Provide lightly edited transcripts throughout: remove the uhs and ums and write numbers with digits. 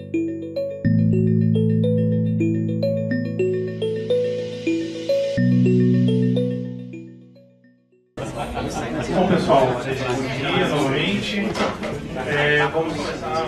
Bom, pessoal, bom dia novamente. Vamos começar.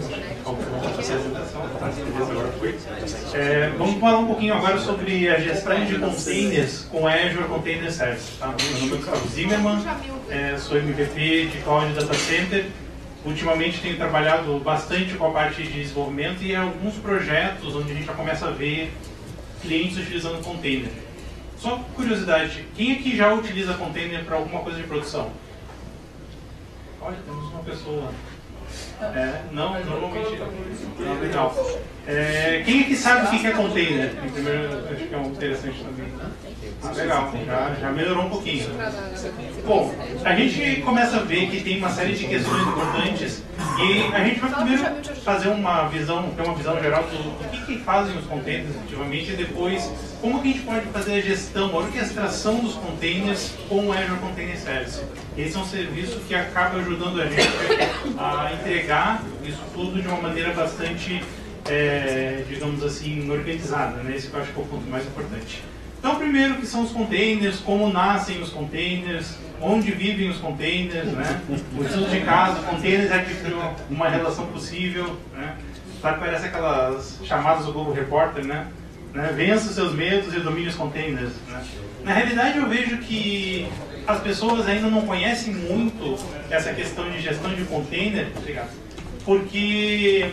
Vamos falar um pouquinho agora sobre a gestão de containers com Azure Container Service. Tá? Meu nome é Gustavo Zimmermann, sou MVP de Cloud Data Center. Ultimamente tenho trabalhado bastante com a parte de desenvolvimento e alguns projetos onde a gente já começa a ver clientes utilizando container. Só curiosidade, quem aqui já utiliza container para alguma coisa de produção? Olha, temos uma pessoa. Não, normalmente não. Legal. Quem aqui sabe o que é container? Primeiro, acho que é um interessante também. Legal, já melhorou um pouquinho. Bom, a gente começa a ver que tem uma série de questões importantes e a gente vai primeiro fazer ter uma visão geral do que fazem os containers efetivamente e depois como que a gente pode fazer a gestão, a orquestração dos containers com o Azure Container Service. Esse é um serviço que acaba ajudando a gente a entregar isso tudo de uma maneira bastante, digamos assim, organizada, né? Esse que eu acho que é o ponto mais importante. Então, primeiro, o que são os containers, como nascem os containers, onde vivem os containers, né? O estudo de caso, containers é uma relação possível, né? Sabe, parece aquelas chamadas do Google Reporter, né? Vença os seus medos e domine os containers, né? Na realidade, eu vejo que as pessoas ainda não conhecem muito essa questão de gestão de container, porque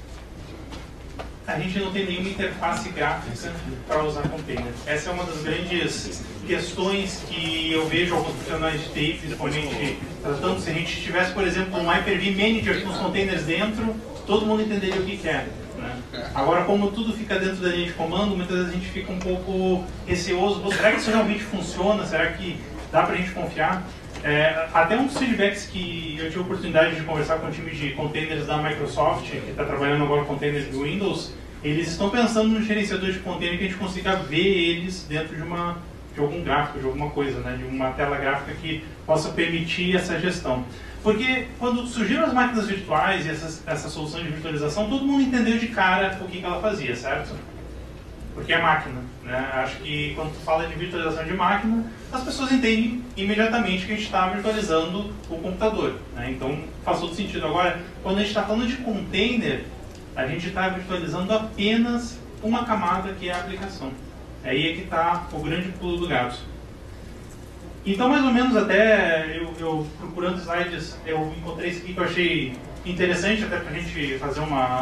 a gente não tem nenhuma interface gráfica para usar container. Essa é uma das grandes questões que eu vejo alguns profissionais de TI, principalmente tratando. Se a gente tivesse, por exemplo, um Hyper-V Manager com os containers dentro, todo mundo entenderia o que é. Né? Agora, como tudo fica dentro da linha de comando, muitas vezes a gente fica um pouco receoso. Será que isso realmente funciona? Será que dá para a gente confiar? Até um dos feedbacks que eu tive a oportunidade de conversar com o time de containers da Microsoft, que está trabalhando agora com containers de Windows, eles estão pensando no gerenciador de container que a gente consiga ver eles dentro de algum gráfico, de alguma coisa, né? De uma tela gráfica que possa permitir essa gestão. Porque quando surgiram as máquinas virtuais e essa solução de virtualização, todo mundo entendeu de cara o que ela fazia, certo? Porque é máquina, né? Acho que quando tu fala de virtualização de máquina, as pessoas entendem imediatamente que a gente está virtualizando o computador, né? Então faz todo sentido. Agora, quando a gente está falando de container, a gente está virtualizando apenas uma camada que é a aplicação. Aí é que está o grande pulo do gato. Então, mais ou menos, até eu procurando slides, eu encontrei isso aqui que eu achei interessante, até para a gente fazer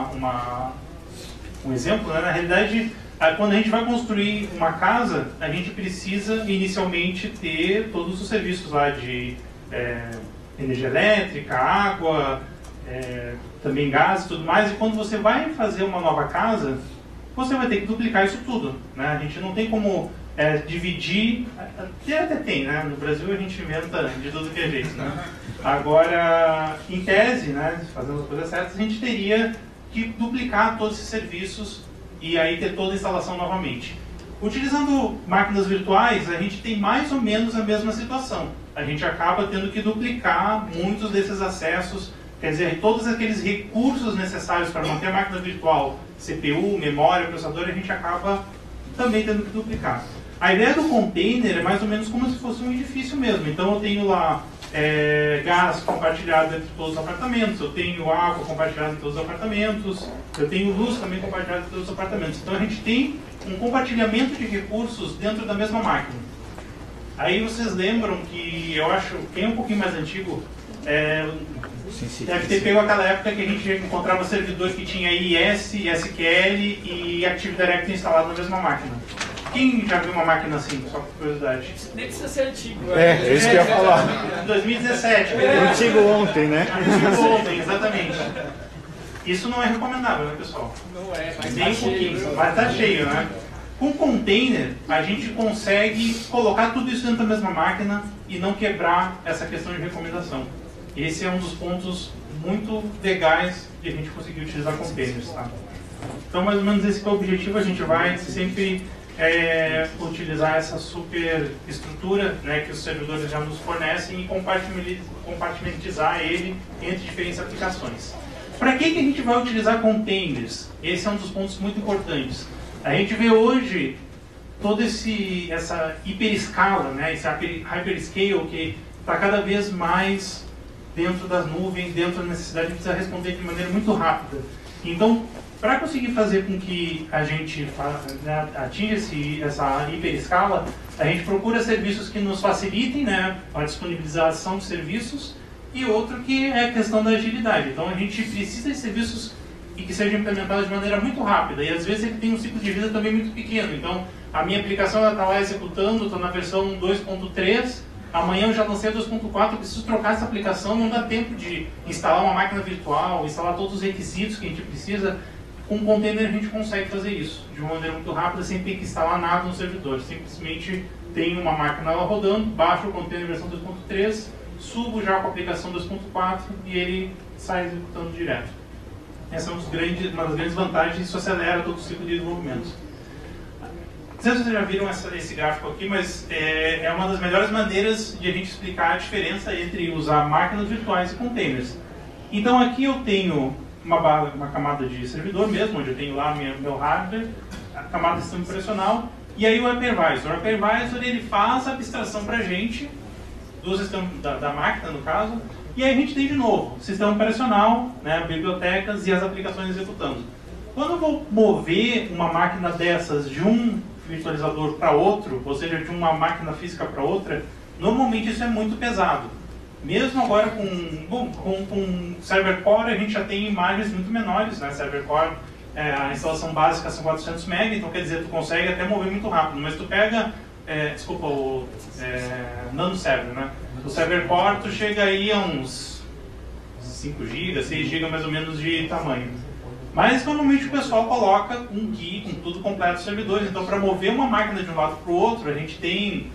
um exemplo, né? Na realidade, quando a gente vai construir uma casa, a gente precisa inicialmente ter todos os serviços lá de energia elétrica, água, também gás e tudo mais. E quando você vai fazer uma nova casa, você vai ter que duplicar isso tudo, né? A gente não tem como dividir, até tem, né? No Brasil a gente inventa de tudo que é jeito, né? Agora, em tese, né, fazendo as coisas certas, a gente teria que duplicar todos esses serviços e aí ter toda a instalação novamente. Utilizando máquinas virtuais, a gente tem mais ou menos a mesma situação. A gente acaba tendo que duplicar muitos desses acessos, quer dizer, todos aqueles recursos necessários para manter a máquina virtual, CPU, memória, processador, a gente acaba também tendo que duplicar. A ideia do container é mais ou menos como se fosse um edifício mesmo. Então eu tenho lá gás compartilhado entre todos os apartamentos, eu tenho água compartilhada entre todos os apartamentos, eu tenho luz também compartilhada entre todos os apartamentos. Então a gente tem um compartilhamento de recursos dentro da mesma máquina. Aí vocês lembram que, eu acho, quem é um pouquinho mais antigo, deve ter pego aquela época que a gente encontrava servidor que tinha IS, SQL e Active Directory instalado na mesma máquina. Quem já viu uma máquina assim, só por curiosidade? Nem precisa ser antigo. É isso que eu ia falar. 2017. Antigo ontem, né? Antigo ontem, exatamente. Isso não é recomendável, né, pessoal? Não é, mas nem tá um cheio. pouquinho, mas tá cheio, né? Com container, a gente consegue colocar tudo isso dentro da mesma máquina e não quebrar essa questão de recomendação. Esse é um dos pontos muito legais de a gente conseguir utilizar containers, tá? Então, mais ou menos esse é o objetivo. A gente vai sempre utilizar essa super estrutura, né, que os servidores já nos fornecem e compartimentizar ele entre diferentes aplicações. Para que a gente vai utilizar containers? Esse é um dos pontos muito importantes. A gente vê hoje toda essa hiperescala, né? Esse hyperscale que está cada vez mais dentro das nuvens, dentro da necessidade de precisar responder de maneira muito rápida. Então, para conseguir fazer com que a gente atinja essa hiperescala, a gente procura serviços que nos facilitem, né, a disponibilização de serviços, e outro que é a questão da agilidade. Então, a gente precisa de serviços que sejam implementados de maneira muito rápida, e às vezes ele tem um ciclo de vida também muito pequeno. Então, a minha aplicação está lá executando, estou na versão 2.3, amanhã eu já lancei a 2.4, eu preciso trocar essa aplicação, não dá tempo de instalar uma máquina virtual, instalar todos os requisitos que a gente precisa. Com um container a gente consegue fazer isso de uma maneira muito rápida, sem ter que instalar nada no servidor. Simplesmente tem uma máquina lá rodando, baixo o container versão 2.3, subo já com a aplicação 2.4 e ele sai executando direto. Essa é uma das grandes vantagens, isso acelera todo o ciclo de desenvolvimento. Não sei se vocês já viram esse gráfico aqui, mas é uma das melhores maneiras de a gente explicar a diferença entre usar máquinas virtuais e containers. Então aqui eu tenho uma camada de servidor mesmo, onde eu tenho lá meu hardware, a camada de sistema operacional, e aí o hypervisor. O hypervisor ele faz a abstração para a gente, do sistema, da máquina no caso, e aí a gente tem de novo o sistema operacional, né, bibliotecas e as aplicações executando. Quando eu vou mover uma máquina dessas de um virtualizador para outro, ou seja, de uma máquina física para outra, normalmente isso é muito pesado. Mesmo agora com Server Core, a gente já tem imagens muito menores, né? Server Core, a instalação básica são 400 MB, então quer dizer, tu consegue até mover muito rápido, mas tu pega, o Nano Server, né? O Server Core, tu chega aí a uns 5 GB, 6 GB mais ou menos de tamanho. Mas normalmente o pessoal coloca um key com tudo completo dos servidores, então para mover uma máquina de um lado para o outro, a gente tem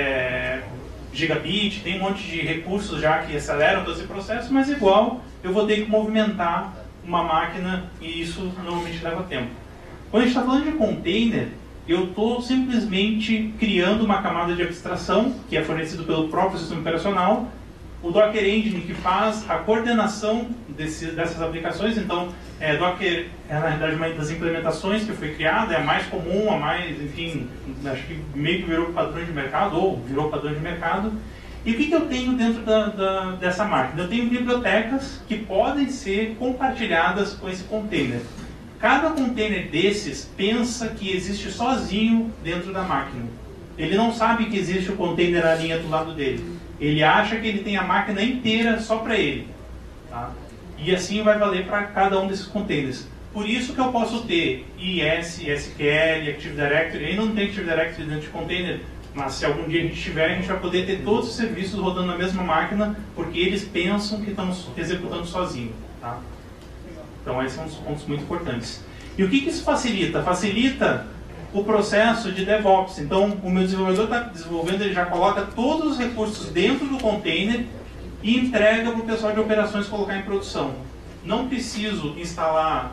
gigabit, tem um monte de recursos já que aceleram todo esse processo, mas igual eu vou ter que movimentar uma máquina e isso normalmente leva tempo. Quando a gente está falando de container, eu estou simplesmente criando uma camada de abstração que é fornecido pelo próprio sistema operacional, o Docker Engine que faz a coordenação dessas aplicações. Então, Docker é na realidade uma das implementações que foi criada, é a mais comum, a mais, enfim, acho que meio que virou padrão de mercado, ou virou padrão de mercado. E o que eu tenho dentro dessa máquina? Eu tenho bibliotecas que podem ser compartilhadas com esse container. Cada container desses pensa que existe sozinho dentro da máquina. Ele não sabe que existe o container na linha do lado dele. Ele acha que ele tem a máquina inteira só para ele. Tá? E assim vai valer para cada um desses containers. Por isso que eu posso ter IS, SQL, Active Directory. Ainda não tem Active Directory dentro de container, mas se algum dia a gente tiver, a gente vai poder ter todos os serviços rodando na mesma máquina, porque eles pensam que estão executando sozinho. Tá? Então esses são os pontos muito importantes. E o que isso facilita? Facilita o processo de DevOps. Então, o meu desenvolvedor está desenvolvendo, ele já coloca todos os recursos dentro do container e entrega para o pessoal de operações colocar em produção. Não preciso instalar,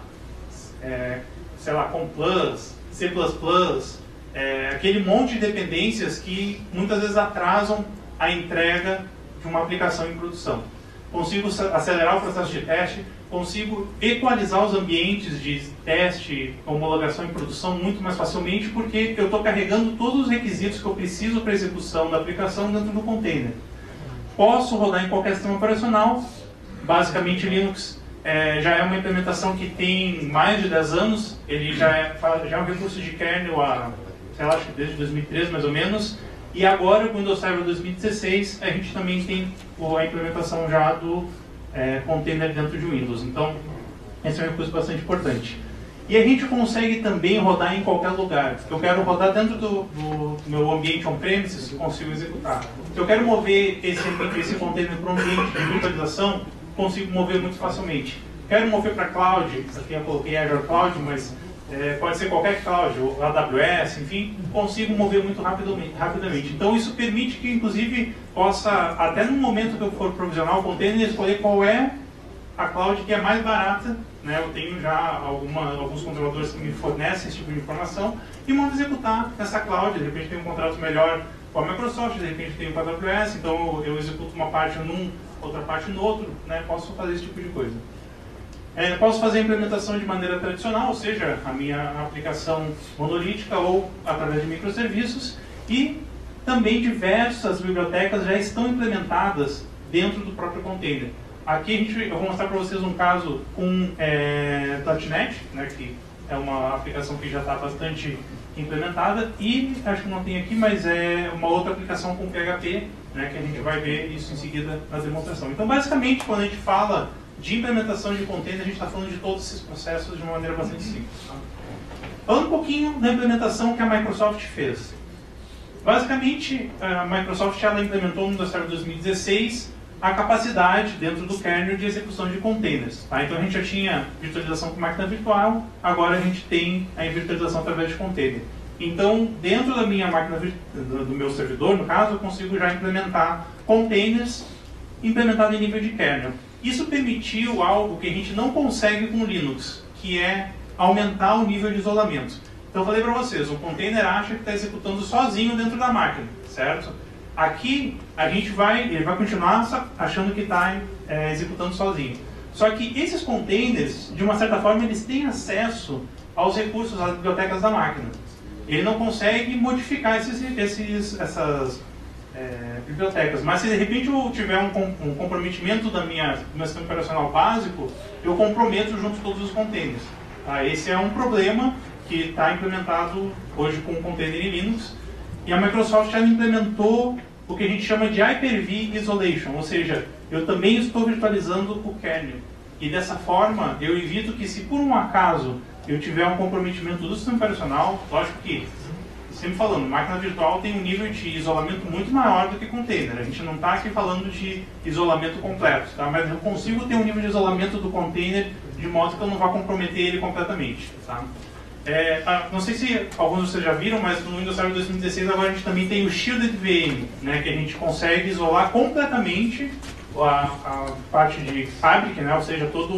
sei lá, COM+, C++, aquele monte de dependências que muitas vezes atrasam a entrega de uma aplicação em produção. Consigo acelerar o processo de teste, consigo equalizar os ambientes de teste, homologação e produção muito mais facilmente, porque eu estou carregando todos os requisitos que eu preciso para a execução da aplicação dentro do container. Posso rodar em qualquer sistema operacional, basicamente Linux já é uma implementação que tem mais de 10 anos, ele já é um recurso de kernel sei lá, acho que desde 2013 mais ou menos, e agora com o Windows Server 2016 a gente também tem a implementação já do container dentro de Windows. Então, esse é um recurso bastante importante. E a gente consegue também rodar em qualquer lugar. Se eu quero rodar dentro do meu ambiente on-premises, eu consigo executar. Se eu quero mover esse container para um ambiente de virtualização, consigo mover muito facilmente. Quero mover para cloud, aqui eu coloquei Azure Cloud, mas pode ser qualquer cloud, ou AWS, enfim, consigo mover muito rapidamente. Então isso permite que, inclusive, possa, até no momento que eu for provisionar o container, escolher qual é a cloud que é mais barata, né? Eu tenho já alguns controladores que me fornecem esse tipo de informação, e mando executar essa cloud. De repente tem um contrato melhor com a Microsoft, de repente tem com a AWS, então eu executo uma parte num, outra parte no outro, né? Posso fazer esse tipo de coisa. Posso fazer a implementação de maneira tradicional, ou seja, a minha aplicação monolítica ou através de microserviços, e também diversas bibliotecas já estão implementadas dentro do próprio container. Aqui eu vou mostrar para vocês um caso com .NET, né, que é uma aplicação que já está bastante implementada, e acho que não tem aqui, mas é uma outra aplicação com PHP, né, que a gente vai ver isso em seguida na demonstração. Então, basicamente, quando a gente fala de implementação de container, a gente está falando de todos esses processos de uma maneira bastante simples. Tá? Falando um pouquinho da implementação que a Microsoft fez. Basicamente, a Microsoft ela implementou no Server 2016 a capacidade dentro do kernel de execução de containers. Tá? Então a gente já tinha virtualização com máquina virtual, agora a gente tem a virtualização através de container. Então, dentro da minha máquina do meu servidor, no caso, eu consigo já implementar containers implementados em nível de kernel. Isso permitiu algo que a gente não consegue com o Linux, que é aumentar o nível de isolamento. Então eu falei para vocês, o container acha que está executando sozinho dentro da máquina, certo? Aqui ele vai continuar achando que está executando sozinho. Só que esses containers, de uma certa forma, eles têm acesso aos recursos, às bibliotecas da máquina. Ele não consegue modificar essas bibliotecas, mas se de repente eu tiver um comprometimento do meu sistema operacional básico, eu comprometo junto todos os containers. Tá? Esse é um problema que está implementado hoje com o container em Linux, e a Microsoft ela implementou o que a gente chama de Hyper-V Isolation, ou seja, eu também estou virtualizando o kernel. E dessa forma, eu evito que, se por um acaso eu tiver um comprometimento do sistema operacional, lógico que, sempre falando, máquina virtual tem um nível de isolamento muito maior do que container. A gente não está aqui falando de isolamento completo, tá? Mas eu consigo ter um nível de isolamento do container de modo que eu não vá comprometer ele completamente. Tá? Não sei se alguns de vocês já viram, mas no Windows Server 2016 agora a gente também tem o Shielded VM, né, que a gente consegue isolar completamente a parte de Fabric, né, ou seja, toda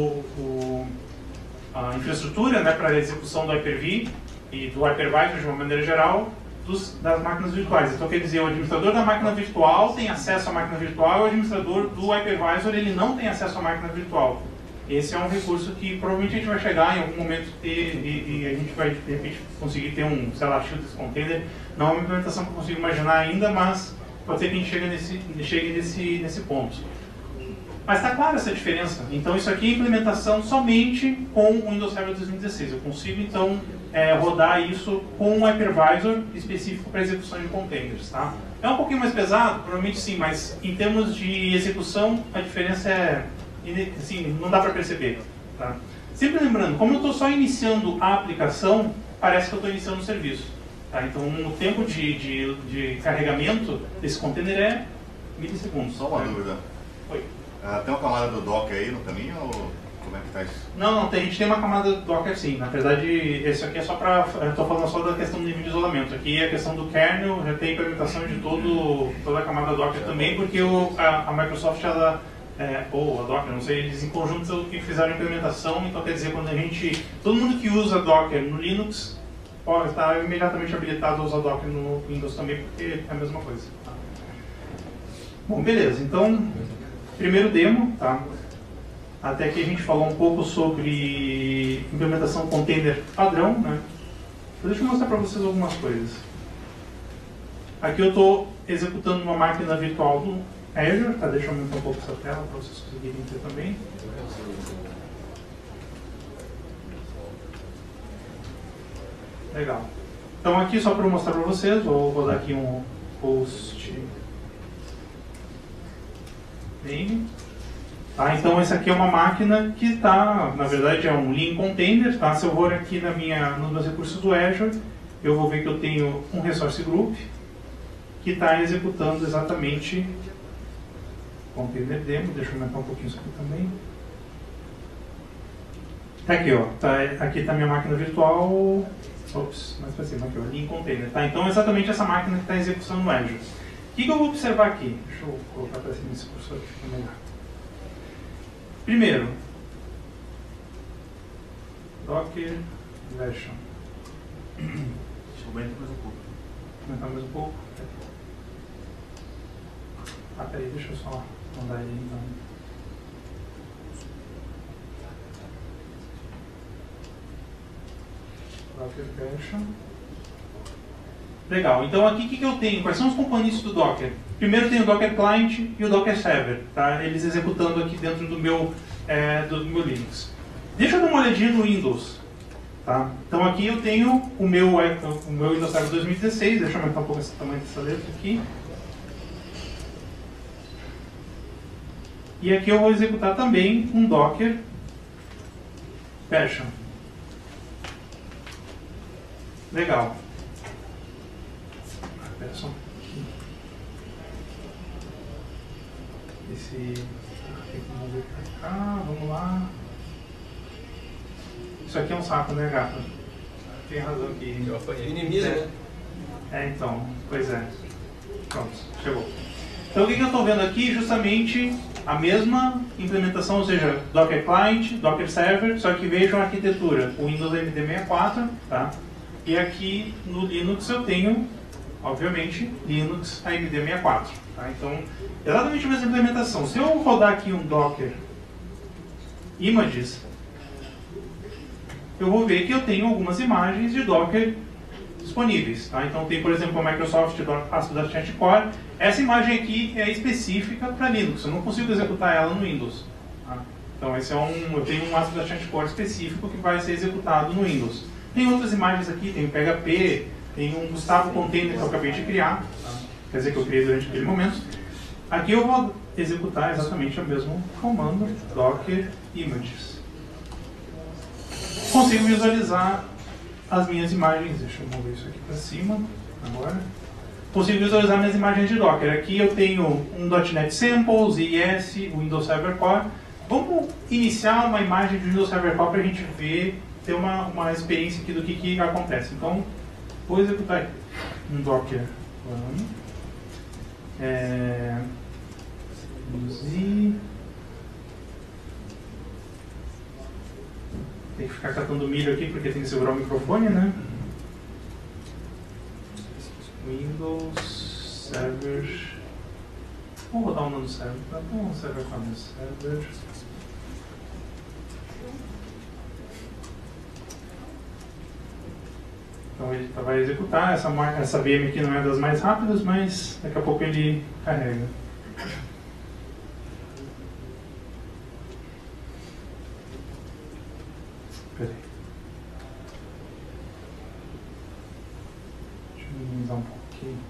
a infraestrutura, né, para a execução do Hyper-V e do Hypervisor de uma maneira geral das máquinas virtuais. Então quer dizer, o administrador da máquina virtual tem acesso à máquina virtual e o administrador do Hypervisor ele não tem acesso à máquina virtual. Esse é um recurso que provavelmente a gente vai chegar em algum momento e a gente vai, de repente, conseguir ter um, sei lá, shielded container. Não é uma implementação que eu consigo imaginar ainda, mas pode ser que a gente chegue nesse ponto. Mas está clara essa diferença. Então isso aqui é implementação somente com o Windows Server 2016. Eu consigo, então, rodar isso com um hypervisor específico para execução de containers. Tá? É um pouquinho mais pesado? Provavelmente sim, mas em termos de execução, a diferença assim, não dá para perceber. Tá? Sempre lembrando, como eu estou só iniciando a aplicação, parece que eu estou iniciando o serviço. Tá? Então o tempo de carregamento desse container é milissegundos. Só uma dúvida. Oi. Tem uma camada do Docker aí no caminho ou como é que está isso? Não, a gente tem uma camada do Docker sim. Na verdade, esse aqui é só para... Estou falando só da questão do nível de isolamento. Aqui é a questão do kernel, já tem implementação de toda a camada Docker também, porque a Microsoft, ou a Docker, não sei, eles em conjunto que fizeram a implementação, então quer dizer, quando todo mundo que usa Docker no Linux pode estar imediatamente habilitado a usar Docker no Windows também, porque é a mesma coisa. Tá? Bom, beleza, então, primeiro demo, tá? Até aqui a gente falou um pouco sobre implementação container padrão, né? Então, deixa eu mostrar para vocês algumas coisas. Aqui eu estou executando uma máquina virtual do Azure, tá? Deixa eu aumentar um pouco essa tela para vocês conseguirem ver também. Legal. Então aqui só para mostrar para vocês, vou dar aqui um post name. Tá? Então essa aqui é uma máquina que está, na verdade é um Lean Container. Tá? Se eu for aqui nos meus recursos do Azure, eu vou ver que eu tenho um Resource Group que está executando exatamente Container Demo. Deixa eu aumentar um pouquinho isso aqui também. Tá aqui, ó. Aqui está minha máquina virtual. Ops, mais para cima aqui, ó. Lean Container. Tá? Então é exatamente essa máquina que está em execução no Azure. O que eu vou observar aqui? Deixa eu colocar para cima esse cursor aqui para melhor. Primeiro, Docker version. Deixa eu aumentar mais um pouco. Aumentar mais um pouco? Peraí, deixa eu só mandar ele então. Docker Version. Legal, então aqui o que eu tenho? Quais são os componentes do Docker? Primeiro tem o Docker Client e o Docker Server, tá? Eles executando aqui dentro do meu Linux. Deixa eu dar uma olhadinha no Windows. Tá? Então aqui eu tenho o meu Windows Server 2016, deixa eu aumentar um pouco esse tamanho dessa letra aqui. E aqui eu vou executar também um Docker Version. Legal. Espera só um pouquinho. Tem que mover pra cá, vamos lá. Isso aqui é um saco, né, gata? Tem razão aqui. Eu apanhei. Minimiza, né? Então, pois é. Pronto, chegou. Então o que eu estou vendo aqui? Justamente a mesma implementação, ou seja, Docker Client, Docker Server, só que vejam a arquitetura, o Windows AMD64, tá? E aqui no Linux eu tenho, obviamente, Linux AMD64, tá? Então, exatamente a mesma implementação. Se eu rodar aqui um Docker Images, eu vou ver que eu tenho algumas imagens de Docker disponíveis. Tá? Então tem, por exemplo, a Microsoft ASP.NET Core. Essa imagem aqui é específica para Linux, eu não consigo executar ela no Windows. Tá? Então eu tenho um ASP.NET Core específico que vai ser executado no Windows. Tem outras imagens aqui, tem o PHP, tem um Gustavo Container que eu acabei de criar, tá? Quer dizer que eu criei durante aquele momento. Aqui eu vou executar exatamente o mesmo comando, Docker Images. Consigo visualizar as minhas imagens. Deixa eu mover isso aqui para cima agora. Consigo visualizar minhas imagens de Docker. Aqui eu tenho um .NET Samples, IIS, o Windows Server Core. Vamos iniciar uma imagem de Windows Server Core para a gente ver, ter uma experiência aqui do que acontece. Então, vou executar um Docker. Tem que ficar catando milho aqui porque tem que segurar o microfone, né? Windows Server. Vamos rodar um nano server. Tá bom, server com nano server. Então ele vai executar. Essa VM aqui não é das mais rápidas, mas daqui a pouco ele carrega. Peraí. Deixa eu minimizar um pouquinho.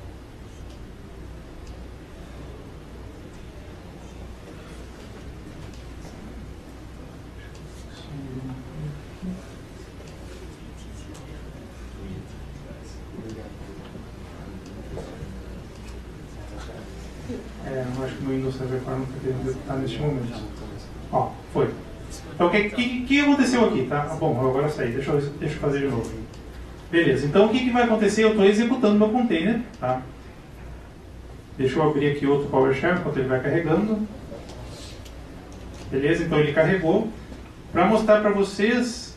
Eu acho que o Windows Server Core não está querendo executar neste momento. Ó, foi. Então, o que aconteceu aqui, tá? Bom, agora saí, deixa eu fazer de novo. Beleza, então o que vai acontecer? Eu estou executando meu container, tá? Deixa eu abrir aqui outro PowerShell enquanto ele vai carregando. Beleza, então ele carregou. Para mostrar para vocês...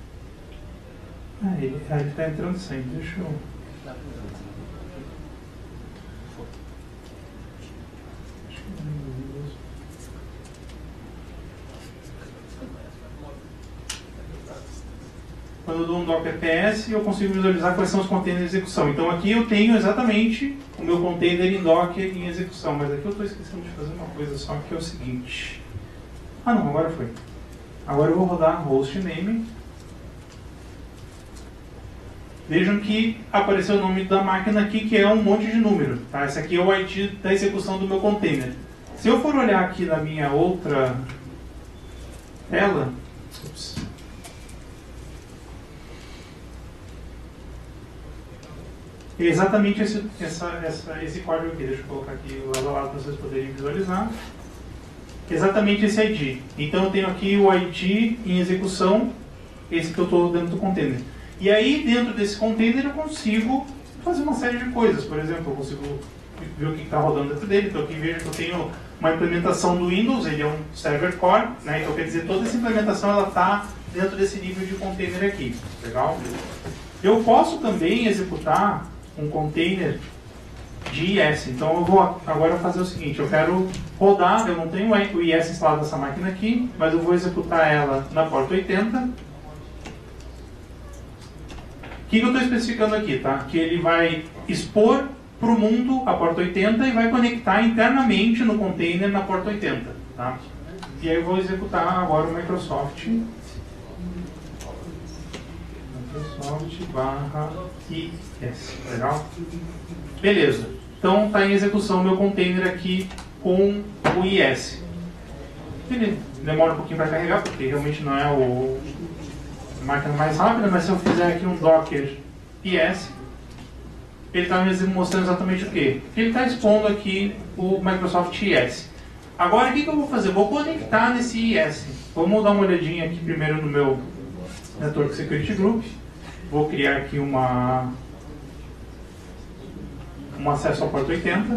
ele está entrando sem, deixa eu... Quando eu dou um Docker PS, eu consigo visualizar quais são os containers de execução. Então aqui eu tenho exatamente o meu container em Docker em execução. Mas aqui eu estou esquecendo de fazer uma coisa só, que é o seguinte. Ah não, agora foi. Agora eu vou rodar hostname. Vejam que apareceu o nome da máquina aqui, que é um monte de número. Tá? Esse aqui é o ID da execução do meu container. Se eu for olhar aqui na minha outra tela... É exatamente esse código aqui. Deixa eu colocar aqui lado a lado para vocês poderem visualizar. Exatamente esse ID. Então eu tenho aqui o ID em execução, esse que eu estou dentro do container. E aí, dentro desse container, eu consigo fazer uma série de coisas. Por exemplo, eu consigo ver o que está rodando dentro dele. Então aqui vejo que eu tenho uma implementação do Windows, ele é um server core, né? Então quer dizer, toda essa implementação está dentro desse nível de container aqui. Legal? Eu posso também executar um container de IIS. Então eu vou agora fazer o seguinte, eu quero rodar, eu não tenho o IIS instalado nessa máquina aqui, mas eu vou executar ela na porta 80. que eu estou especificando aqui? Tá? Que ele vai expor para o mundo a porta 80 e vai conectar internamente no container na porta 80. Tá? E aí eu vou executar agora o Microsoft /IS. Legal? Beleza. Então está em execução o meu container aqui com o IS. Ele demora um pouquinho para carregar, porque realmente não é a máquina mais rápida, mas se eu fizer aqui um Docker IS, ele está me mostrando exatamente o quê? Ele está expondo aqui o Microsoft IS. Agora o que eu vou fazer? Vou conectar nesse IS. Vamos dar uma olhadinha aqui primeiro no meu Network Security Group. Vou criar aqui um acesso à porta 80.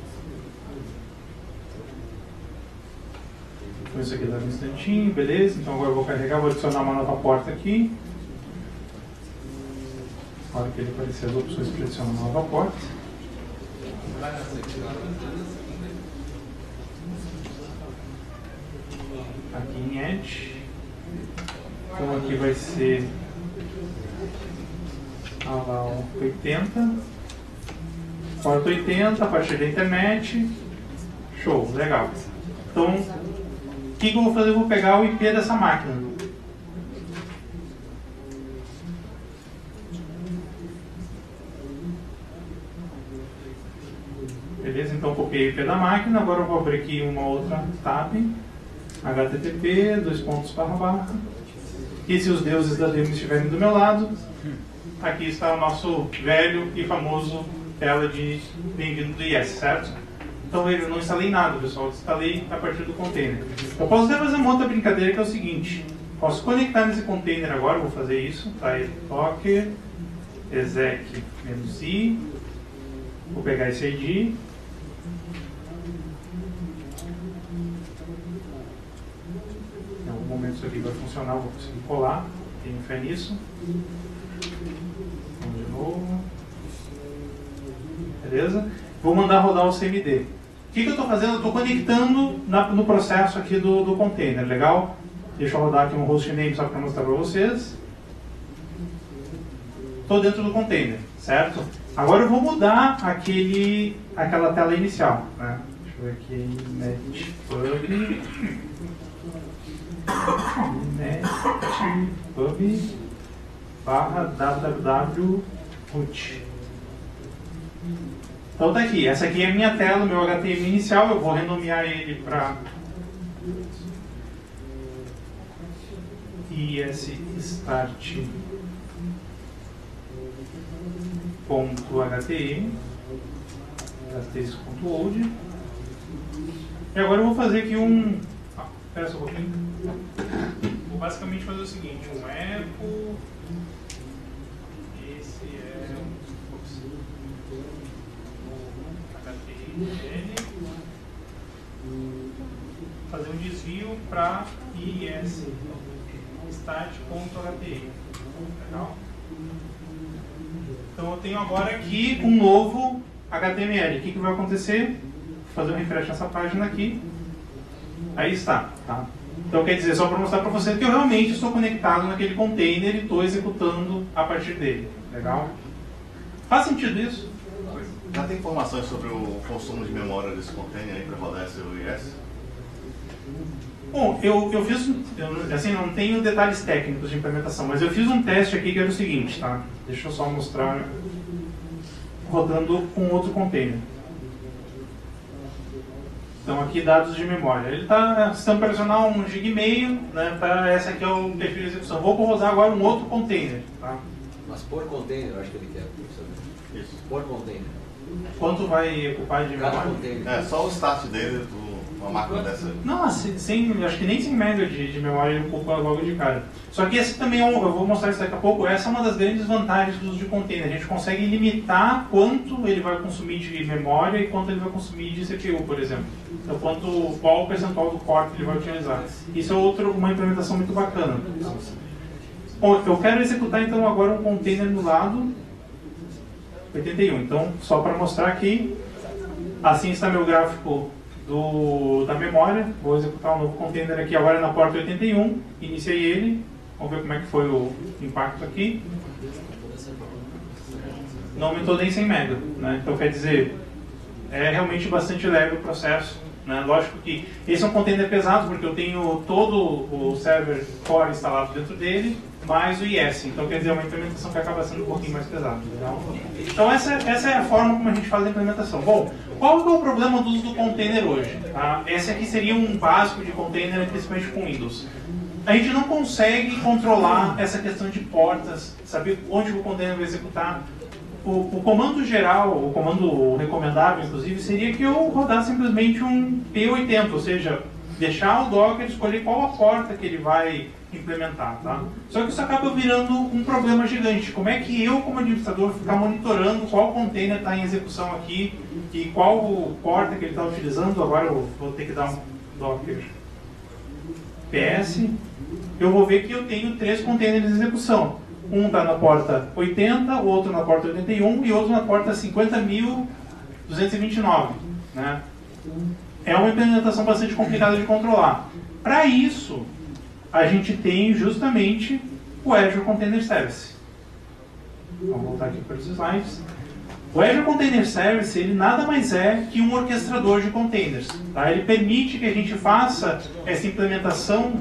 Então isso aqui dá um instantinho, beleza? Então agora eu vou carregar, vou adicionar uma nova porta aqui. Na hora que ele aparecer as opções para adicionar uma nova porta. Aqui em Edge. Então aqui vai ser lá 80. Porta 80, a partir da internet. Show, legal. Então, o que eu vou fazer? Eu vou pegar o IP dessa máquina. Beleza? Então, copiei o IP da máquina. Agora eu vou abrir aqui uma outra tab. http, e se os deuses da demo estiverem do meu lado, aqui está o nosso velho e famoso tela de bem-vindo do IS, certo? Então eu não instalei nada, pessoal, eu instalei a partir do container. Eu posso até fazer uma outra brincadeira que é o seguinte: posso conectar nesse container agora, vou fazer isso, tá? Docker exec-i, vou pegar esse ID. Em algum momento isso aqui vai funcionar, vou conseguir colar, tenho fé nisso. Vamos de novo. Beleza? Vou mandar rodar o CMD. O que eu estou fazendo? Eu estou conectando no processo aqui do container, legal? Deixa eu rodar aqui um hostname só para mostrar para vocês. Estou dentro do container, certo? Agora eu vou mudar aquela tela inicial, né? Deixa eu ver aqui, netpub /www root. Então tá aqui, essa aqui é a minha tela, o meu HTML inicial, eu vou renomear ele para isstart.html, html.old. E agora eu vou fazer aqui espera só um pouquinho. Vou basicamente fazer o seguinte, um echo. Esse é HTML. Fazer um desvio para IS start.html. Legal? Então eu tenho agora aqui um novo HTML. O que vai acontecer? Vou fazer um refresh nessa página aqui. Aí está. Tá? Então quer dizer, só para mostrar para você que eu realmente estou conectado naquele container e estou executando a partir dele. Legal? Faz sentido isso? Já tem informações sobre o consumo de memória desse container aí para rodar esse IS? Bom, eu fiz, assim, não tenho detalhes técnicos de implementação, mas eu fiz um teste aqui que era o seguinte, tá? Deixa eu só mostrar rodando com outro container. Então aqui dados de memória. Ele está sistema operacional 1,5 GB, né? Esse aqui é o perfil de execução. Vou rodar agora um outro container, tá? Mas por container, eu acho que ele quer. Isso. Por container. Quanto vai ocupar de memória? É, só o start dele, uma máquina dessa. Não, acho que nem 100 MB de memória ele ocupa logo de cara. Só que esse também, eu vou mostrar isso daqui a pouco, essa é uma das grandes vantagens do uso de container. A gente consegue limitar quanto ele vai consumir de memória e quanto ele vai consumir de CPU, por exemplo. Então, qual o percentual do core que ele vai utilizar. Isso é uma implementação muito bacana. Bom, eu quero executar então agora um container no lado 81. Então, só para mostrar aqui, assim está meu gráfico da memória. Vou executar um novo container aqui agora na porta 81. Iniciei ele. Vamos ver como é que foi o impacto aqui. Não aumentou nem 100 MB, né? Então quer dizer, é realmente bastante leve o processo, né? Lógico que esse é um container pesado porque eu tenho todo o server core instalado dentro dele, mais o IS, então quer dizer, é uma implementação que acaba sendo um pouquinho mais pesada. Então essa é a forma como a gente faz a implementação. Bom, qual é o problema do uso do container hoje? Tá? Esse aqui seria um básico de container, principalmente com Windows. A gente não consegue controlar essa questão de portas, saber onde o container vai executar. O comando geral, o comando recomendável, inclusive, seria que eu rodasse simplesmente um P80, ou seja, deixar o Docker escolher qual a porta que ele vai implementar. Tá? Só que isso acaba virando um problema gigante. Como é que eu, como administrador, ficar monitorando qual container está em execução aqui e qual porta que ele está utilizando? Agora eu vou ter que dar um Docker PS. Eu vou ver que eu tenho 3 containers em execução. Um está na porta 80, o outro na porta 81 e outro na porta 50.229. Né? É uma implementação bastante complicada de controlar. Para isso, a gente tem justamente o Azure Container Service. Vamos voltar aqui para os slides. O Azure Container Service, ele nada mais é que um orquestrador de containers. Tá? Ele permite que a gente faça essa implementação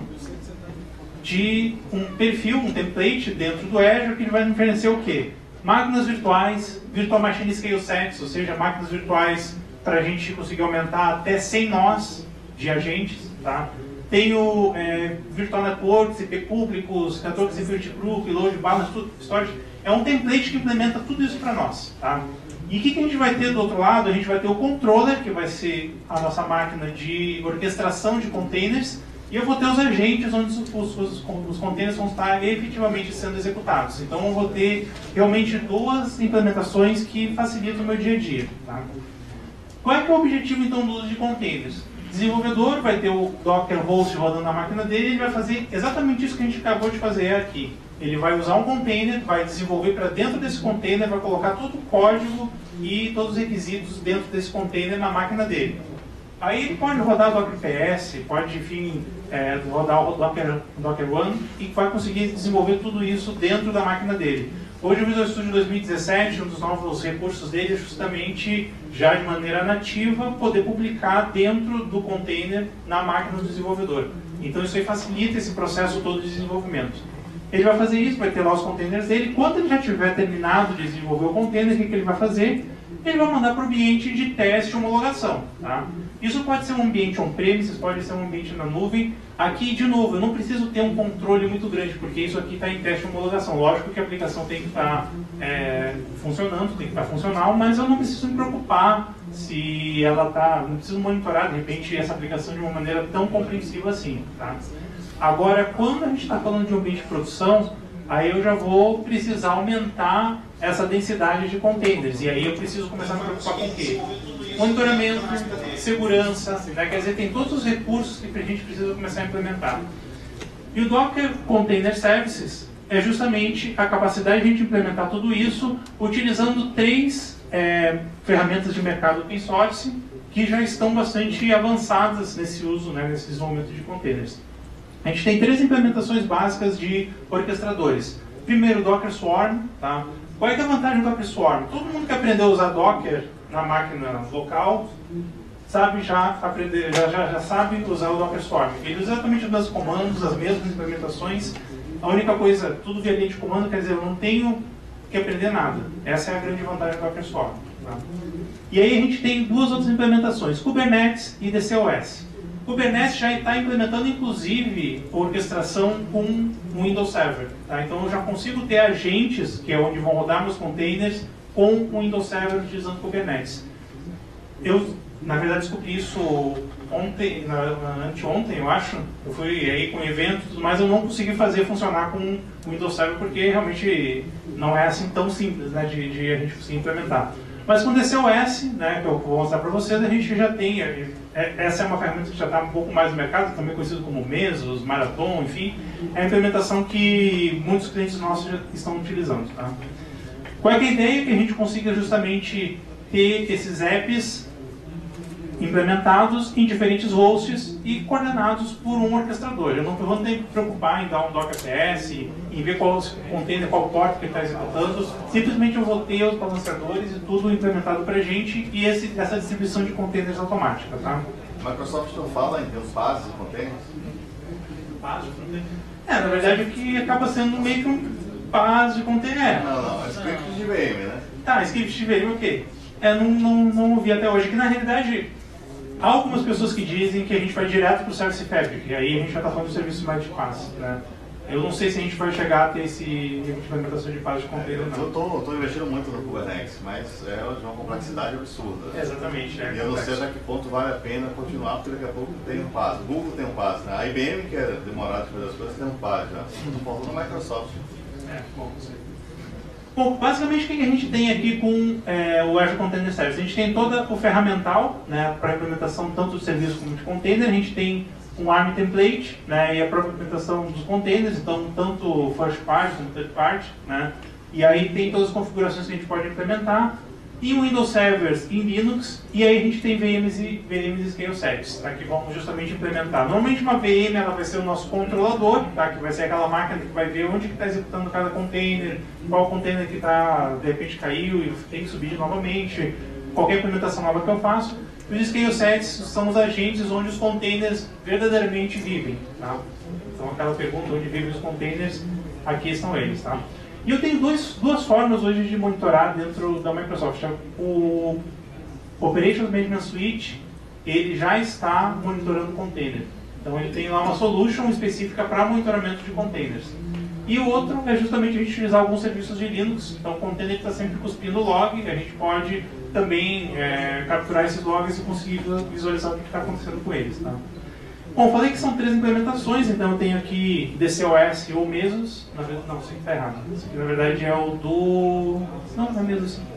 de um perfil, um template dentro do Azure que ele vai oferecer o quê? Máquinas virtuais, Virtual Machine Scale Sets, ou seja, máquinas virtuais para a gente conseguir aumentar até 100 nós de agentes. Tá? Tem o Virtual Networks, IP públicos, Network Security Group, Load Balance, Storage. É um template que implementa tudo isso para nós. Tá? E o que a gente vai ter do outro lado? A gente vai ter o controller, que vai ser a nossa máquina de orquestração de containers, e eu vou ter os agentes onde os containers vão estar efetivamente sendo executados. Então eu vou ter realmente 2 implementações que facilitam o meu dia a dia. Tá? Qual é que é o objetivo então do uso de containers? O desenvolvedor vai ter o Docker host rodando na máquina dele e ele vai fazer exatamente isso que a gente acabou de fazer aqui. Ele vai usar um container, vai desenvolver para dentro desse container, vai colocar todo o código e todos os requisitos dentro desse container na máquina dele. Aí ele pode rodar o Docker PS, pode, enfim, rodar o Docker One e vai conseguir desenvolver tudo isso dentro da máquina dele. Hoje o Visual Studio 2017, um dos novos recursos dele é justamente, já de maneira nativa, poder publicar dentro do container na máquina do desenvolvedor. Então isso aí facilita esse processo todo de desenvolvimento. Ele vai fazer isso, vai ter lá os containers dele. Quando ele já tiver terminado de desenvolver o container, o que ele vai fazer? Ele vai mandar para o ambiente de teste e homologação. Tá? Isso pode ser um ambiente on-premises, pode ser um ambiente na nuvem. Aqui, de novo, eu não preciso ter um controle muito grande, porque isso aqui está em teste e homologação. Lógico que a aplicação tem que estar funcionando, tem que estar funcional, mas eu não preciso me preocupar se ela está... Não preciso monitorar, de repente, essa aplicação de uma maneira tão compreensiva assim. Tá? Agora, quando a gente está falando de um ambiente de produção, aí eu já vou precisar aumentar essa densidade de containers. E aí eu preciso começar a me preocupar com o quê? Monitoramento, segurança, né? Quer dizer, tem todos os recursos que a gente precisa começar a implementar. E o Docker Container Services é justamente a capacidade de a gente implementar tudo isso utilizando 3 ferramentas de mercado open source que já estão bastante avançadas nesse uso, né, nesse desenvolvimento de containers. A gente tem 3 implementações básicas de orquestradores. Primeiro, o Docker Swarm. Tá? Qual é a vantagem do Docker Swarm? Todo mundo que aprendeu a usar Docker na máquina local sabe já sabe usar o Docker Swarm. Ele usa exatamente os mesmos comandos, as mesmas implementações. A única coisa, tudo via linha de comando, quer dizer, eu não tenho que aprender nada. Essa é a grande vantagem do Docker Swarm. Tá? E aí a gente tem 2 outras implementações, Kubernetes e DCOS. Kubernetes já está implementando, inclusive, a orquestração com o Windows Server. Tá? Então eu já consigo ter agentes, que é onde vão rodar meus containers, com o Windows Server utilizando Kubernetes. Eu, na verdade, descobri isso ontem, anteontem, eu acho. Eu fui aí com eventos, mas eu não consegui fazer funcionar com o Windows Server, porque realmente não é assim tão simples, né, de a gente conseguir implementar. Mas com o DCOS, né, que eu vou mostrar para vocês, a gente já tem, essa é uma ferramenta que já está um pouco mais no mercado, também conhecido como Mesos, Marathon, enfim, é a implementação que muitos clientes nossos já estão utilizando. Tá? Qual é a ideia? Que a gente consiga justamente ter esses apps implementados em diferentes hosts e coordenados por um orquestrador. Eu não vou ter que me preocupar em dar um Docker PS, em ver qual container, qual porta que ele está executando. Simplesmente eu vou ter os balanceadores e tudo implementado para a gente e essa distribuição de containers automática. Tá? A Microsoft não fala em ter os bases de containers? Na verdade, o que acaba sendo meio que um base de container. Não, é script de VM, né? Tá, script de VM, ok. Não ouvi até hoje, que na realidade há algumas pessoas que dizem que a gente vai direto para o Service Fabric, e aí a gente já está falando do serviço mais de passe, né? Eu não sei se a gente vai chegar a ter esse nível de implementação de passe de container, não. Eu estou investindo muito no Kubernetes, mas é de uma complexidade absurda. Exatamente. E eu não sei até que ponto vale a pena continuar, porque daqui a pouco tem um passe. O Google tem um passe, né? A IBM, que é demorado de fazer as coisas, tem um passe já. Estou falando da Microsoft. Bom, basicamente o que a gente tem aqui com o Azure Container Service? A gente tem todo o ferramental, né, para a implementação tanto de serviço como de container. A gente tem um ARM template, né, e a própria implementação dos containers, então tanto first party como third party, né, e aí tem todas as configurações que a gente pode implementar, e um Windows Servers em Linux, e aí a gente tem VMs e Scale Sets, tá, que vão justamente implementar. Normalmente uma VM ela vai ser o nosso controlador, tá, que vai ser aquela máquina que vai ver onde está executando cada container, qual container que está, de repente caiu e tem que subir novamente, qualquer implementação nova que eu faço. Os Scale Sets são os agentes onde os containers verdadeiramente vivem. Tá? Então aquela pergunta onde vivem os containers, aqui estão eles. Tá? E eu tenho duas formas hoje de monitorar dentro da Microsoft. O Operations Management Suite, ele já está monitorando container. Então ele tem lá uma solution específica para monitoramento de containers. E o outro é justamente a gente utilizar alguns serviços de Linux. Então o container está sempre cuspindo log, a gente pode também capturar esses logs e conseguir visualizar o que está acontecendo com eles. Tá? Bom, falei que são 3 implementações, então eu tenho aqui DCOS ou Mesos. Não, isso aqui está errado. Esse aqui na verdade é o do... Não é Mesos sim.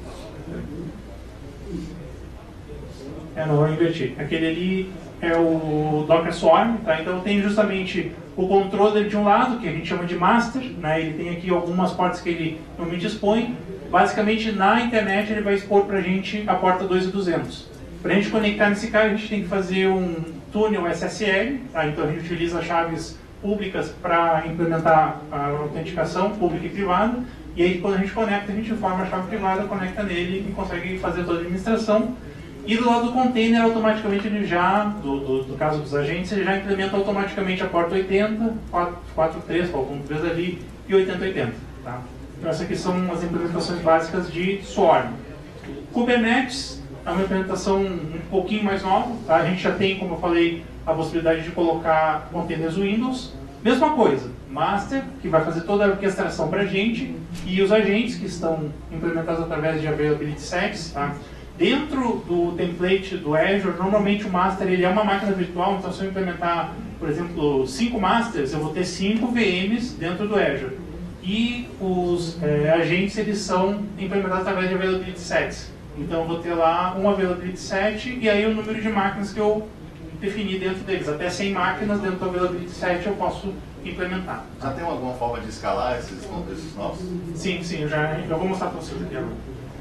Não, eu inverti. Aquele ali é o Docker Swarm, tá? Então eu tenho justamente o controller de um lado, que a gente chama de master, né? Ele tem aqui algumas portas que ele normalmente expõe. Basicamente, na internet, ele vai expor para a gente a porta 2200. Para a gente conectar nesse cara, a gente tem que fazer um túnel SSL, tá? Então a gente utiliza chaves públicas para implementar a autenticação pública e privada. E aí, quando a gente conecta, a gente informa a chave privada, conecta nele e consegue fazer toda a administração. E do lado do container, automaticamente ele já, do caso dos agentes, ele já implementa automaticamente a porta 80, 4.3, faltam 3 ali, e 8080. Tá? Então essas aqui são as implementações básicas de Swarm. Kubernetes é uma implementação um pouquinho mais nova. Tá? A gente já tem, como eu falei, a possibilidade de colocar containers Windows. Mesma coisa, master, que vai fazer toda a orquestração para a gente, e os agentes que estão implementados através de availability sets. Tá? Dentro do template do Azure, normalmente o master ele é uma máquina virtual, então se eu implementar, por exemplo, 5 masters, eu vou ter 5 VMs dentro do Azure. E os agentes eles são implementados através de availability sets. Então eu vou ter lá um availability set e aí o número de máquinas que eu defini dentro deles. Até 100 máquinas dentro do availability set eu posso implementar. Já tem alguma forma de escalar esses novos? Sim, eu vou mostrar para vocês aqui agora.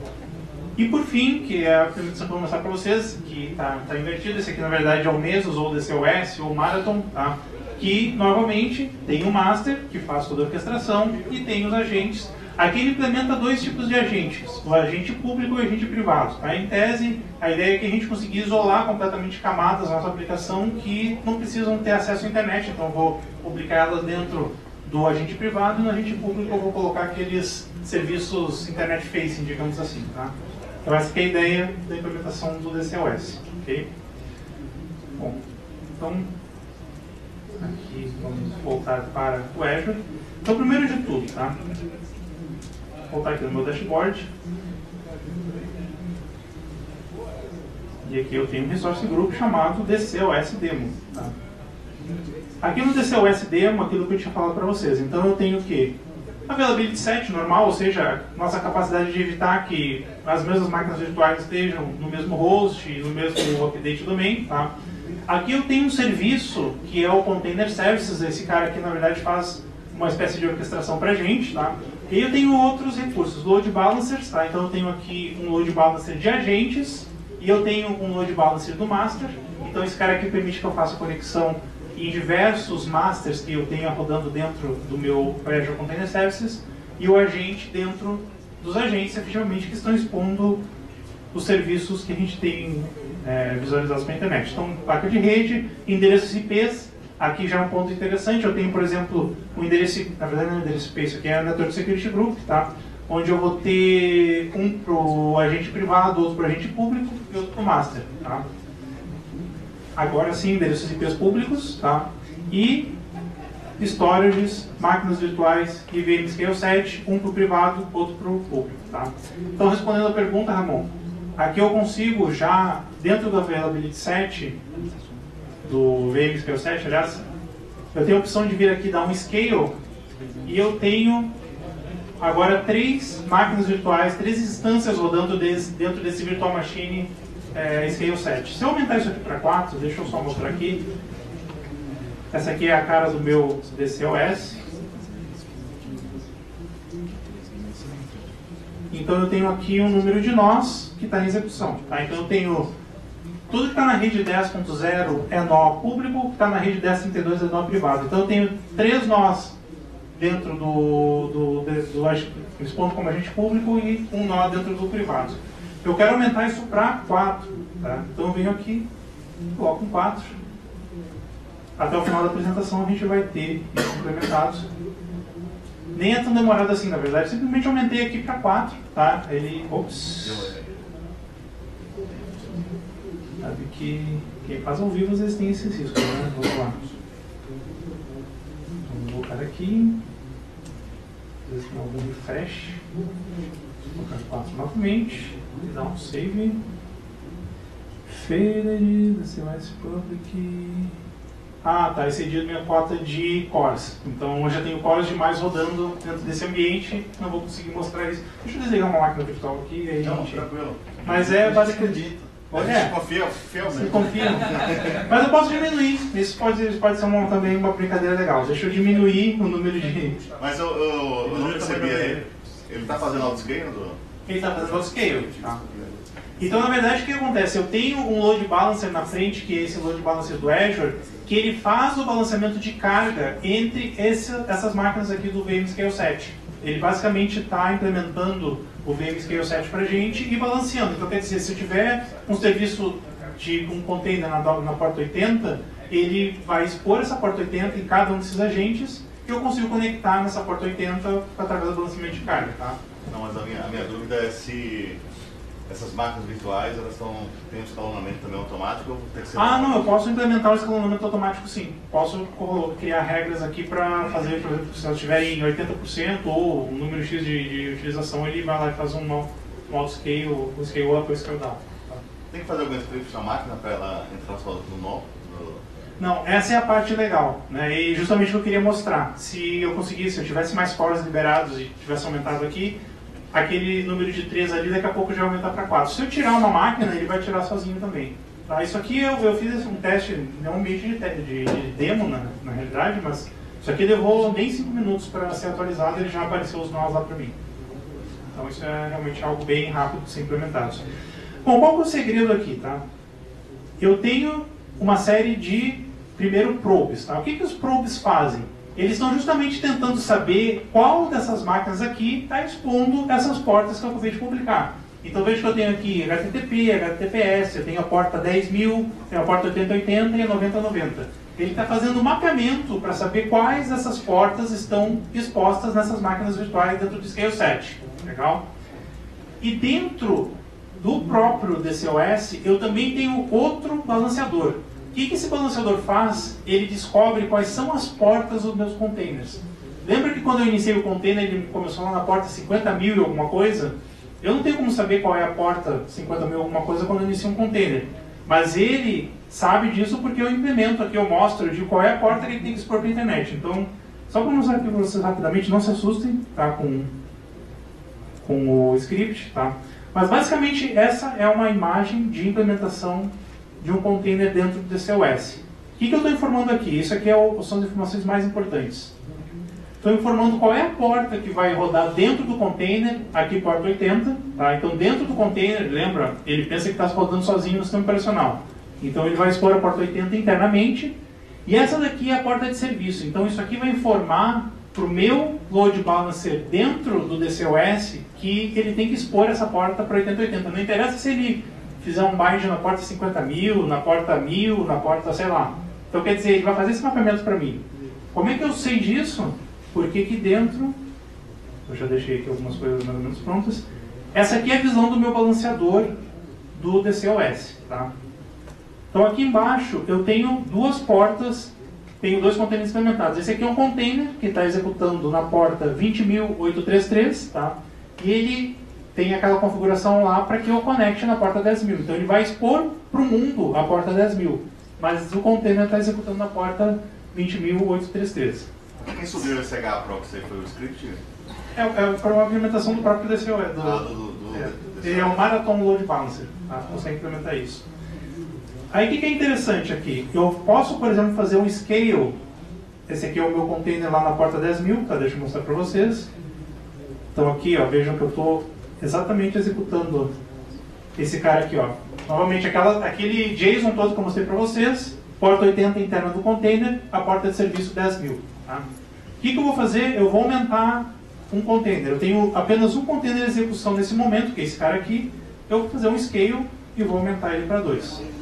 E por fim, que é a implementação que eu vou mostrar para vocês, que está invertido, esse aqui na verdade é o Mesos, ou DCOS, ou Marathon, tá? Que novamente tem o master, que faz toda a orquestração, e tem os agentes. Aqui ele implementa 2 tipos de agentes, o agente público e o agente privado. Tá? Em tese, a ideia é que a gente consiga isolar completamente camadas na nossa aplicação que não precisam ter acesso à internet, então eu vou publicar elas dentro do agente privado e no agente público eu vou colocar aqueles serviços internet facing, digamos assim. Tá? Então essa que é a ideia da implementação do DCOS. Okay? Bom, então aqui vamos voltar para o Azure. Então primeiro de tudo, tá? Vou voltar aqui no meu dashboard. E aqui eu tenho um resource group chamado DCOS Demo. Tá? Aqui no DCOS Demo, aquilo que eu tinha falado para vocês. Então eu tenho o quê? Availability set normal, ou seja, nossa capacidade de evitar que as mesmas máquinas virtuais estejam no mesmo host, no mesmo update domain. Tá? Aqui eu tenho um serviço que é o Container Services. Esse cara aqui na verdade faz uma espécie de orquestração para a gente. Tá? E eu tenho outros recursos, load balancers. Tá? Então eu tenho aqui um load balancer de agentes E eu tenho um load balancer do master, então esse cara aqui permite que eu faça conexão em diversos masters que eu tenha rodando dentro do meu Azure Container Services e o agente dentro dos agentes, efetivamente, que estão expondo os serviços que a gente tem visualizados para a internet. Então, placa de rede, endereços IPs, aqui já é um ponto interessante. Eu tenho, por exemplo, um endereço, na verdade não é um endereço IP, isso aqui é a Network Security Group, tá? Onde eu vou ter um para o agente privado, outro para o agente público e outro para o master. Tá? Agora sim, endereços IPs públicos, tá? E storages, máquinas virtuais e VM Scale 7, um para o privado, outro para o público. Tá? Então, respondendo a pergunta, Ramon, aqui eu consigo já, dentro do Availability Set, do VM Scale 7, aliás, eu tenho a opção de vir aqui dar um Scale, e eu tenho agora 3 máquinas virtuais, 3 instâncias rodando dentro desse Virtual Machine Scale 7. Se eu aumentar isso aqui para 4, deixa eu só mostrar aqui. Essa aqui é a cara do meu DCOS. Então eu tenho aqui um número de nós que está em execução. Tá? Então eu tenho tudo que está na rede 10.0 é nó público, que está na rede 10.32 é nó privado. Então eu tenho 3 nós dentro do respondo como agente público e um nó dentro do privado. Eu quero aumentar isso para 4. Tá? Então eu venho aqui, coloco um 4. Até o final da apresentação a gente vai ter isso implementado. Nem é tão demorado assim, na verdade. Simplesmente aumentei aqui para 4. Tá? Ele. Ops. Sabe que quem faz ao vivo às vezes tem esse risco, né? Vamos lá. Vamos colocar aqui. Às vezes tem algum refresh. Vou colocar 4 novamente. E dar um save. Faded, COS Public. Ah, tá, excedi a minha cota de cores. Então eu já tenho cores demais rodando dentro desse ambiente. Não vou conseguir mostrar isso. Deixa eu desligar uma máquina virtual aqui e aí Não, gente... tranquilo. Mas é basicamente. A gente confia fielmente. Você confia? Mas eu posso diminuir. Isso pode ser também uma brincadeira legal. Deixa eu diminuir o número de. Mas eu não percebi aí. Ele está fazendo autoscale? Ele está fazendo autoscale. Tá? Então, na verdade, o que acontece? Eu tenho um load balancer na frente, que é esse load balancer do Azure, que ele faz o balanceamento de carga entre essas máquinas aqui do VM Scale 7. Ele basicamente está implementando o VM Scale 7 para a gente e balanceando. Então, quer dizer, se eu tiver um serviço de um container na porta 80, ele vai expor essa porta 80 em cada um desses agentes e eu consigo conectar nessa porta 80 através do balanceamento de carga. Tá? Não, mas a minha dúvida é se essas máquinas virtuais elas têm um escalonamento também automático ou tem que ser... Ah, não, eu posso implementar o escalonamento automático sim. Posso criar regras aqui para fazer, por exemplo, se elas estiverem em 80% ou um número X de utilização, ele vai lá e faz um auto-scale, um scale up ou scale down. Tá? Tem que fazer algum script na máquina para ela entrar só no nó? Não, essa é a parte legal, né? E justamente o que eu queria mostrar. Se eu tivesse mais cores liberados e tivesse aumentado aqui, aquele número de 3 ali, daqui a pouco já vai aumentar para 4. Se eu tirar uma máquina, ele vai tirar sozinho também. Tá? Isso aqui eu fiz um teste, não um ambiente de demo na realidade, mas isso aqui levou nem 5 minutos para ser atualizado e ele já apareceu os nós lá para mim. Então isso é realmente algo bem rápido de ser implementado. Bom, qual que é o segredo aqui? Tá? Eu tenho uma série de, primeiro, probes. Tá? O que os probes fazem? Eles estão justamente tentando saber qual dessas máquinas aqui está expondo essas portas que eu acabei de publicar. Então veja que eu tenho aqui HTTP, HTTPS, eu tenho a porta 10.000, tenho a porta 8080 e a 9090. Ele está fazendo um mapeamento para saber quais dessas portas estão expostas nessas máquinas virtuais dentro do Scale 7. Legal? E dentro do próprio DCOS, eu também tenho outro balanceador. O que esse balanceador faz? Ele descobre quais são as portas dos meus containers. Lembra que quando eu iniciei o container, ele começou lá na porta 50.000 e alguma coisa? Eu não tenho como saber qual é a porta 50.000 alguma coisa quando eu inicio um container. Mas ele sabe disso porque eu implemento aqui, eu mostro de qual é a porta que ele tem que expor para a internet. Então, só para mostrar aqui para vocês rapidamente, não se assustem tá, com o script. Tá? Mas basicamente essa é uma imagem de implementação de um container dentro do DCOS. O que eu estou informando aqui? Isso aqui são as informações mais importantes. estou informando qual é a porta que vai rodar dentro do container, aqui porta 80, tá? Então dentro do container, lembra, ele pensa que está rodando sozinho no sistema operacional. Então ele vai expor a porta 80 internamente, e essa daqui é a porta de serviço. Então isso aqui vai informar para o meu load balancer dentro do DCOS que ele tem que expor essa porta para 8080. Não interessa se ele fizer um bind na porta 50.000, na porta 1000, na porta, sei lá. Então quer dizer, ele vai fazer esse mapeamento para mim. Como é que eu sei disso? Porque aqui dentro, eu já deixei aqui algumas coisas mais ou menos prontas. Essa aqui é a visão do meu balanceador do DCOS, tá? Então aqui embaixo eu tenho duas portas, tenho dois containers implementados. Esse aqui é um container que está executando na porta 20.833, tá? E ele tem aquela configuração lá para que eu conecte na porta 10.000. Então ele vai expor para o mundo a porta 10.000, mas o container está executando na porta 20.833. Quem subiu esse HProxy foi o script? É para uma implementação do próprio DCOS. Ele é um Marathon Load Balancer, tá? Você implementar isso. Aí o que é interessante aqui? Eu posso, por exemplo, fazer um scale. Esse aqui é o meu container lá na porta 10.000, tá? Deixa eu mostrar para vocês. Então aqui, ó, vejam que eu estou exatamente executando esse cara aqui, ó. Novamente, aquele JSON todo que eu mostrei para vocês, porta 80 interna do container, a porta de serviço 10.000. Tá? O que eu vou fazer? Eu vou aumentar um container. Eu tenho apenas um container de execução nesse momento, que é esse cara aqui. Eu vou fazer um scale e vou aumentar ele para 2.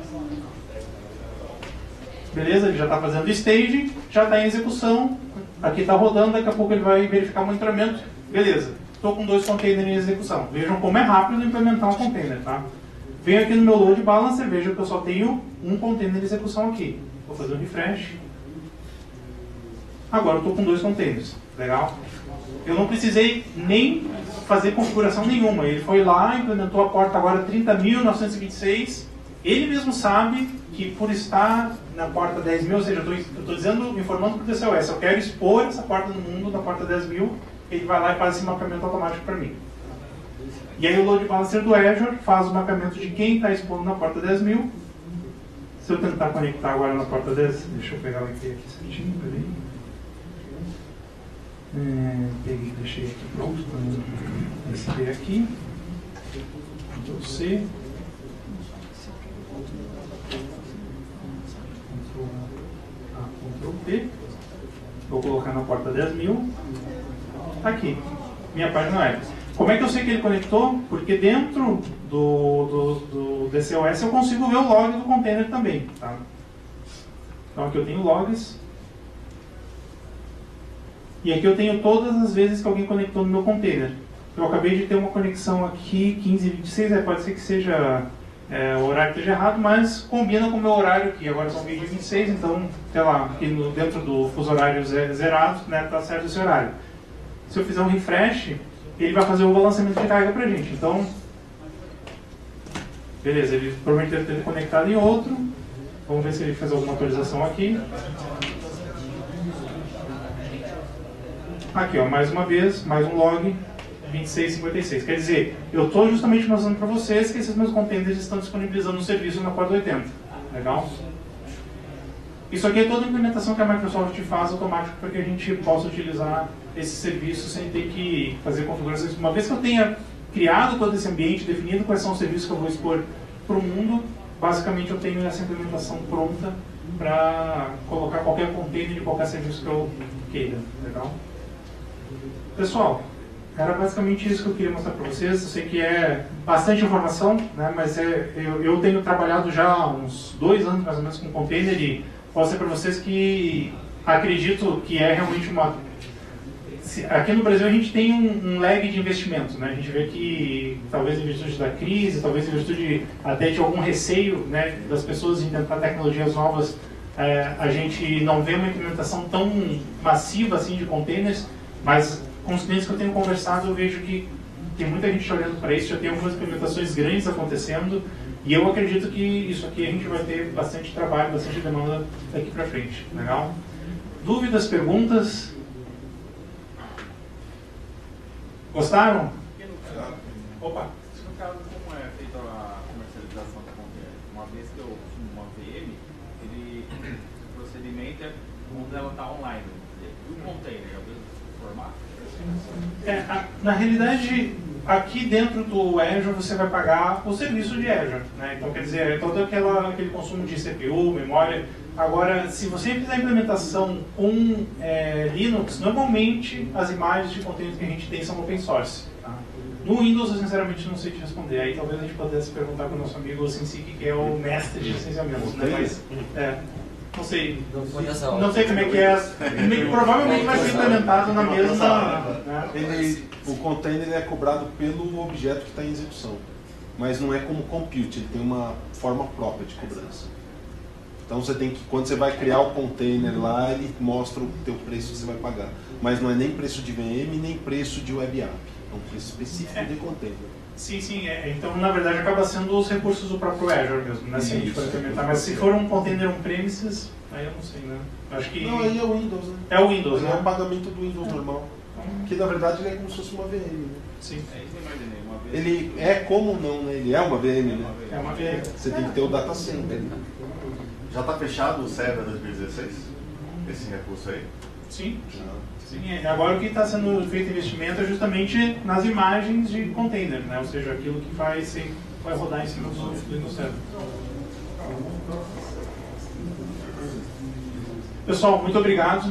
Beleza? Ele já está fazendo staging, já está em execução. Aqui está rodando, daqui a pouco ele vai verificar o monitoramento. Beleza, estou com 2 containers em execução. Vejam como é rápido implementar um container, tá? Venho aqui no meu load balancer, vejam que eu só tenho um container de execução aqui. Vou fazer um refresh. Agora eu estou com 2 containers. Legal? Eu não precisei nem fazer configuração nenhuma. Ele foi lá, implementou a porta agora 30.926. Ele mesmo sabe que por estar na porta 10.000, ou seja, eu estou dizendo, informando para o DCOS, eu quero expor essa porta no mundo da porta 10.000, ele vai lá e faz esse mapeamento automático para mim. E aí o Load Balancer do Azure faz o mapeamento de quem está expondo na porta 10.000. Se eu tentar conectar agora na porta 10, deixa eu pegar o IP aqui certinho, peraí. Peguei, deixei aqui pronto para receber aqui. Ctrl C. Ctrl P. Vou colocar na porta 10.000. Aqui, minha página web. Como é que eu sei que ele conectou? Porque dentro do DCOS eu consigo ver o log do container também. Tá? Então aqui eu tenho logs. E aqui eu tenho todas as vezes que alguém conectou no meu container. Eu acabei de ter uma conexão aqui, 15h26, pode ser que seja o horário que esteja errado, mas combina com o meu horário aqui. Agora são 20h26, então, sei lá, aqui dentro do fuso horário zerado, né, tá certo esse horário. Se eu fizer um refresh, ele vai fazer o balanceamento de carga pra gente. Então, beleza, ele provavelmente deve ter conectado em outro. Vamos ver se ele fez alguma atualização aqui. Aqui, ó, mais uma vez, mais um log 2656. Quer dizer, eu estou justamente mostrando para vocês que esses meus containers estão disponibilizando o serviço na porta 80. Legal? Isso aqui é toda a implementação que a Microsoft faz automático para que a gente possa utilizar esse serviço sem ter que fazer configurações. Uma vez que eu tenha criado todo esse ambiente, definido quais são os serviços que eu vou expor para o mundo, basicamente eu tenho essa implementação pronta para colocar qualquer container de qualquer serviço que eu queira. Legal? Pessoal, era basicamente isso que eu queria mostrar para vocês. Eu sei que é bastante informação, né, mas eu tenho trabalhado já há uns 2 anos mais ou menos com container e posso dizer para vocês que acredito que é realmente uma... Aqui no Brasil a gente tem um lag de investimento, né? A gente vê que talvez em virtude da crise, talvez em virtude até de algum receio, né, das pessoas em tentar tecnologias novas, a gente não vê uma implementação tão massiva assim de containers, mas com os clientes que eu tenho conversado eu vejo que tem muita gente olhando para isso, já tem algumas implementações grandes acontecendo e eu acredito que isso aqui a gente vai ter bastante trabalho, bastante demanda daqui para frente. Legal? Dúvidas, perguntas? Gostaram? Opa! No caso, como é feita a comercialização do container? Uma vez que eu assumo uma VM, o procedimento é quando ela está online. E E o container, é o mesmo formato? Na realidade, aqui dentro do Azure você vai pagar o serviço de Azure, né? Então, quer dizer, é todo aquele consumo de CPU, memória. Agora, se você fizer a implementação com Linux, normalmente as imagens de container que a gente tem são open source. Tá? No Windows, eu sinceramente não sei te responder. Aí talvez a gente pudesse perguntar para o nosso amigo Sensik, que é o mestre de licenciamento. Né? Mas, não sei. Não sei como é que é. Provavelmente vai ser implementado na mesma. Né? O container é cobrado pelo objeto que está em execução. Mas não é como compute, ele tem uma forma própria de cobrança. Então você tem que, quando você vai criar o container lá, ele mostra o teu preço que você vai pagar. Mas não é nem preço de VM, nem preço de web app. É um preço específico de container. Sim, sim. Então, na verdade, acaba sendo os recursos do próprio Azure mesmo, né? Se a gente for implementar. Mas se for um container on-premises, aí eu não sei, né? Acho que... Não, aí é o Windows, né? É o Windows, né? É o pagamento do Windows normal. Que na verdade ele é como se fosse uma VM, né? Sim. É isso que eu imaginei, uma vez. Ele é como não, né? Ele é uma VM, né? É uma VM. Você tem que ter o data center. Já está fechado o Server 2016? Esse recurso aí? Sim. Sim. Agora o que está sendo feito investimento é justamente nas imagens de container, né? Ou seja, aquilo que vai rodar em cima do Windows Server. Pessoal, muito obrigado.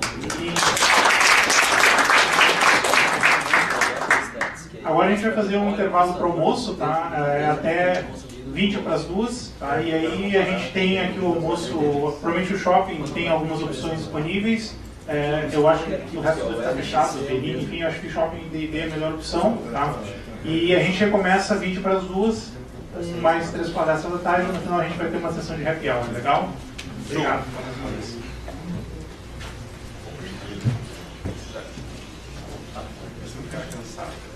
Agora a gente vai fazer um intervalo para o almoço, tá? Até 20 para as 2, tá? E aí a gente tem aqui o almoço, provavelmente o shopping tem algumas opções disponíveis. Eu acho que o resto deve estar fechado, enfim, eu acho que o shopping D&D é a melhor opção, tá? E a gente recomeça 20 para as 2, com mais 3 palestras da tarde, e no final a gente vai ter uma sessão de happy hour, legal? Obrigado.